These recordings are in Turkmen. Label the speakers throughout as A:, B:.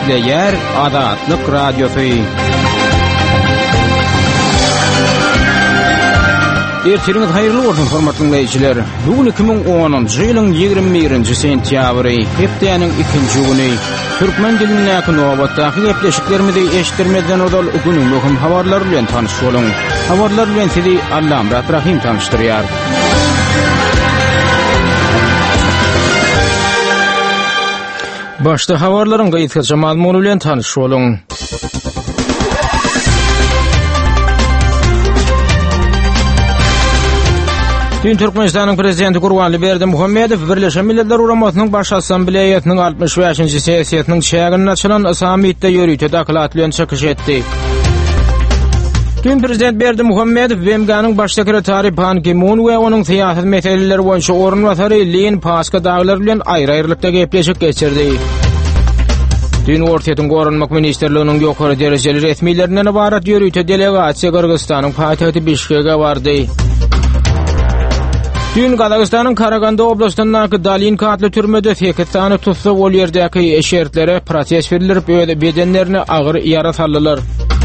A: esleýär Adatlyk Radiosu. Ertiriňiz haýyrly bolsun hormatly dinleýijiler. Bugün 2010-njy ýylyň 21-nji sentýabry, hepdeniň 2-nji güni. Türkmen dilindäki nowatdaky gepleşiklerimizi eşitdirmeden odal günüň möhüm habarlary bilen tanyş boluň. Habarlar bilen sizi Allamrat Rahim tanıştyrýar. Başda habarlaryň gaýtgaça mazmuny bilen tanyş boluň. Dün Türkmenistanyň prezidenti Gurbanly Berdimuhammedow Birleşen Milletler Uramasnyň baş assambleýasynyň 65-nji sessiýasynyň çägine açylan sammitde ýörüýte deklarat bilen çykyş etdi. Dün prezident Berdimuhammedow BMG'niň baş sekretary Ban Ki-moon we onuň syýasat meseleleri boýunça orunwatary Lin Paskadaglar bilen aýry-aýrylykda gepleşik geçirdi. Dün Ortaýatyň Gorunmak Ministrliginiň ýokary derejeli resmiýetlerinden ibarat ýörüýte delegasiýa Kyrgyzstanyň paýtagty Bişkekge bardy. Dün Gazagystanyň Karaganda oblastynyň Dalinka adly türmede 8 tane tutsa bol ýerdäki eşertlere proses berilip bedenlerini agyr ýara saldylar.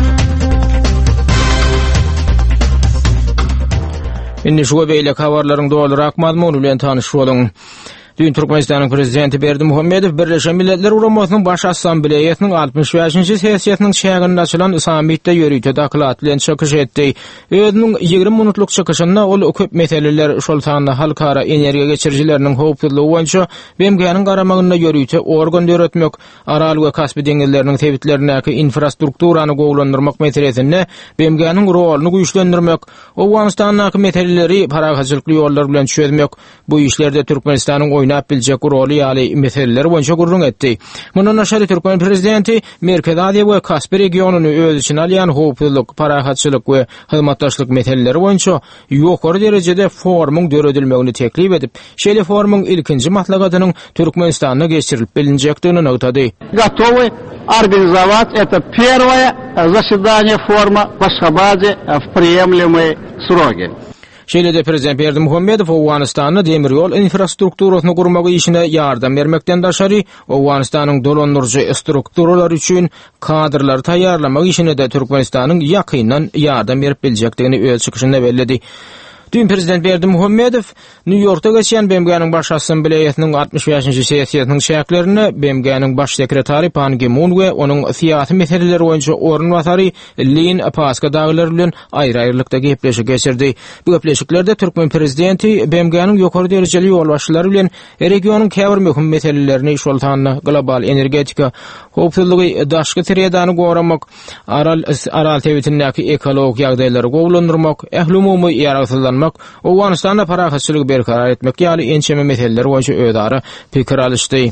A: Indi şu beýle habarlaryň dolarak mazmuny bilen tanyş boluň. Dün Türkmenistanyň prezidenti Berdimuhammedow Birleşen Milletler Uramasnyň baş assambleýasynyň 65-nji sessiýasynyň çägine açylan sammitde ýörüýte deklarat bilen çykyş etdi. Özüniň 20 minutluk çykyşynda ol köp meseleler şol sanda halkara energiýa geçirjileriniň howpsuzlygy boýunça BMG'niň garamagynda ýörüýte organ döretmek, aral we Kaspy deňizleriniň tebitlerindäki infrastrukturany gowlandyrmak meselesinde BMG'niň roluny güýçlendirmek, Owganystanyň meseleleri paragatçylykly ýollar bilen çözmek, bu işlerde Türkmenistanyň oynap biljek roli ýaly meseleler boýunça gurrun etdi. Mundan aşary Türkmen prezidenti Merkez Aziýa we Kaspy regionuny öz içine alýan howpsuzlyk, paragatçylyk we hyzmatdaşlyk meseleleri boýunça ýokary derejede forumyň döredilmegini teklip edip, şeýle forumyň ilkinji maslagatynyň Türkmenistanyna geçirilip bilinjekdigini aýtdy.
B: Готовы организовать это первое заседание форума в Ашхабаде в приемлемые сроки.
A: Şeýle-de prezident Berdimuhammedow Owganystanyň demir ýol infrastrukturasyny gurmagy işine ýardam bermekden daşary, Owganystanyň dolandyrjy strukturalary üçin kadrlar taýýarlamak işine de Türkmenistanyň ýakyndan ýardam berip biljekdigini öz çykyşynda bellädi. Dün prezident Berdimuhammedow New York'ta geçen BMG'niň baş assambleýasynyň 65-nji sessiýasynyň şäherlerini BMG'niň baş sekretary Ban Ki-moon we onuň syýasy meseleleri boýunça orunwatary Lin Paskadaglar bilen aýry-aýrylykda gepleşik geçirdi. Bu gepleşiklerde Türkmen prezidenti BMG'niň ýokary derejeli ýolbaşçylary bilen regionyň käbir möhüm meselelerini şol sanda global energetika, howpsuzlygy, daşky terýadany gowramak, aral tebitindäki ekologik ýagdaýlary gowlandyrmak, ählumumy ýaragyzlanmak, Owganystanda paragatçylygy berkarar etmek ýaly ençeme meseleler boýunça öýdary pikir alışdy.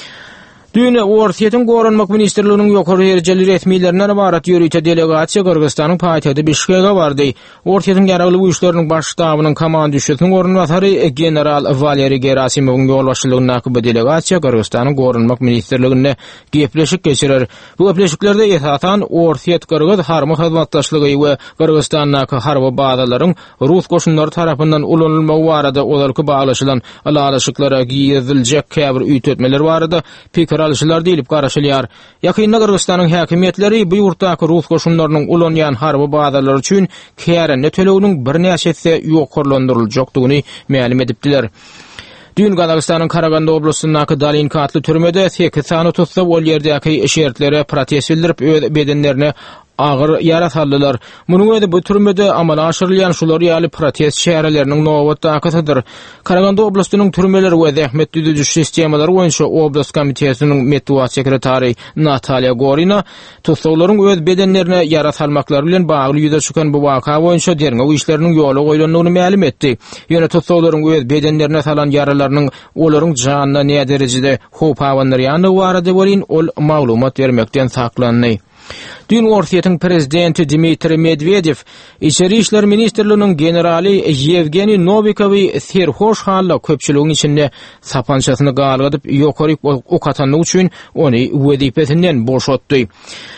A: Dün Ortaýatyň Gorunmak Ministrliginiň ýokary derejeli resmiýetlerinden ibarat ýörüýte delegasiýa Kyrgyzstanyň paýtagty Bişkekge bardy. Ortaýatyň ýaragly güýçleriniň baş ştabynyň komandüsiniň orunwatary general Valeri Gerasimowyň ýolbaşçylygyndaky bu delegasiýa Kyrgyzstanyň Gorunmak Ministrliginde gepleşik geçirer. Bu gepleşiklerde ýetatan Ortaýat Kyrgyz harby hyzmatdaşlygy we Kyrgyzstandaky harby bazalaryň Rus goşunlary tarapyndan ulanylmagy barada olarky baglaşylan alalaşyklara giýiziljek käbir üýtetmeler barada pikir alışylar diýilip garaşylýar. Ýakynda Kyrgyzstanyň häkimetleri bu ýurtdaky Rus goşunlarynyň ulanýan harby bazalary üçin kärende төлewiniň birnäçesi ýokarlandyryljakdygyny ma'lum edipdiler. Dün Gazagystanyň Karaganda oblastynyň Dalinka adly türmede 8 sany tutsa bol ýerdäki eşertlere protest bildirip bedenlerini agyr ýara saldylar. Munyň öňünde bu türmede amala aşyrylýan şular ýaly protest şäherleriniň nowatdakydyr. Karaganda oblastynyň türmeleri we zähmet düzüjü sistemalary boýunça oblast komitesiniň medeniýet sekretary Natalya Gorina tutsaglaryň öz bedenlerine ýara salmaklary bilen bagly ýüze çykan bu waka boýunça derňe işleriniň ýoly goýulandygyny ma'lum etdi. Ýöne tutsaglaryň öz bedenlerine salan ýaralarynyň olaryň janyna näme derejede howp awanlaryny barada bolyn ol maglumat bermekden saklandy. Dün Ortaýatyň prezidenti Dmitri Medvedev İçeri işler ministrliginiň generali Yevgeniy Novikowy serhoş halda köpçüligiň içinde sapançasyny galgadyp ýokary okatanyny üçin ony wezipesinden boşatdy.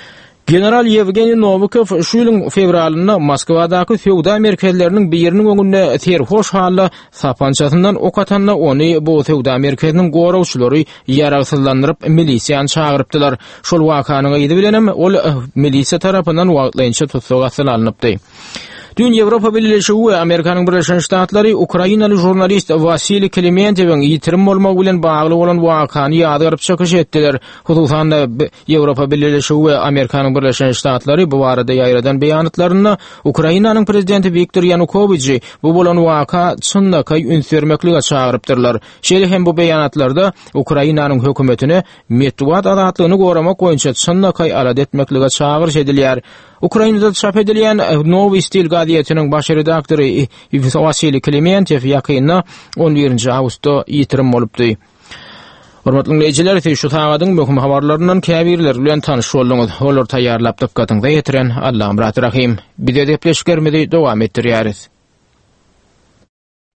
A: General Yevgeniy Novikov şu ýylyň fevralyna Moskwadaky feodal merkezleriniň biriniň öňünde terhoş hally sapançasyndan ok atanna ony bu feodal merkeziniň gorawçylary ýaragsızlandyryp milisiýany çagyrypdylar. Şol wakanyň ýyly bilenem ol milisiýa tarapyndan wagtlança tutsak asylanypdy. Dün Ýewropa Birleşigi we Amerikanyň Birleşen Ştatlary Ukrainaly jurnalist Vasily Klementowyň ýitirim bolmagy bilen bagly bolan wakany ýadyryp çykyş etdiler. Hususan da Ýewropa Birleşigi we Amerikanyň Birleşen Ştatlary bu barada ýaýradan beýanatlaryna Ukrainanyň prezidenti Viktor Yanukovych bu bolan waka çynnakay ünsürmeklige çagyrypdyrlar. Şeýle hem bu beýanatlarda Ukrainanyň hökümetine metbuat azatlygyny goramak boýunça çynnakay alad etmeklige çagyrş edilýär. Ukrainada çap edilýän Nowy Stil gazetiniň baş redaktory Vasily Klementow ýakynda 11 awgustda ýitirim bolupdy. Hormatly dinleýijiler, şu tagadyň möhüm habarlaryndan käbirler bilen tanyş bolduňyz. Olar taýýarlap dikkatiňizi ýetiren Allahym rahim. Bize depleşgermedi dowam etdirýäris.